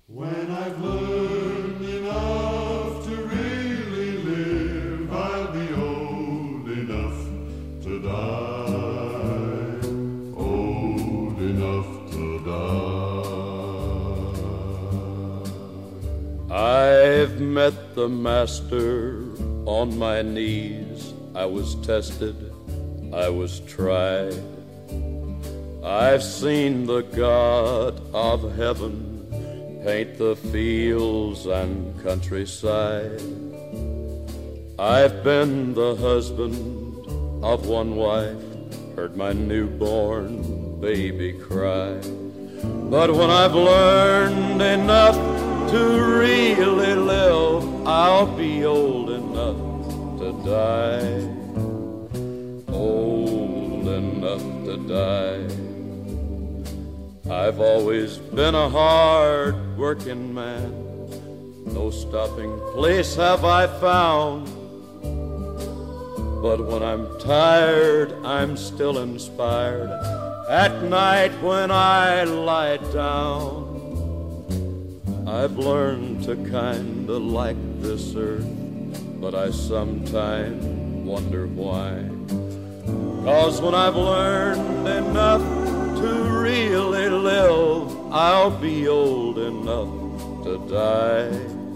When I've learned enough to really live, I'll be old enough to die, old enough to die. I've met the master on my knees. I was tested, I was tried. I've seen the God of heaven paint the fields and countryside. I've been the husband of one wife, heard my newborn baby cry. But when I've learned enough to really live, I'll be old enough to die, old enough to die. I've always been a hard-working man. No stopping place have I found. But when I'm tired, I'm still inspired. At night when I lie down, I've learned to kinda like this earth, but I sometimes wonder why. 'Cause when I've learned enough to really live, I'll be old enough to die,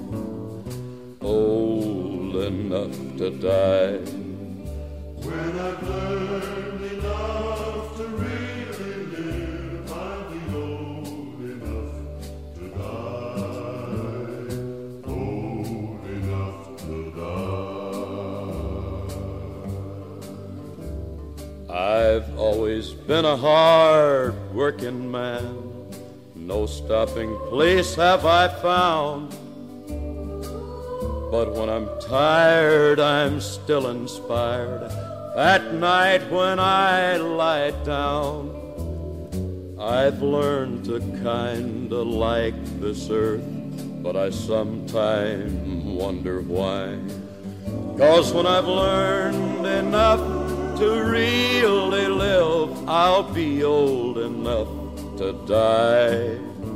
old enough to die. When I've learned enough to really live, I'll be old enough to die, old enough to die. I've always been a hard-working man. No stopping place have I found. But when I'm tired, I'm still inspired. At night when I lie down, I've learned to kinda like this earth, but I sometimes wonder why. 'Cause when I've learned enough to really live, I'll be old enough to die,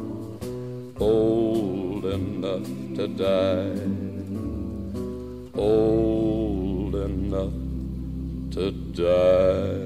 old enough to die, old enough to die.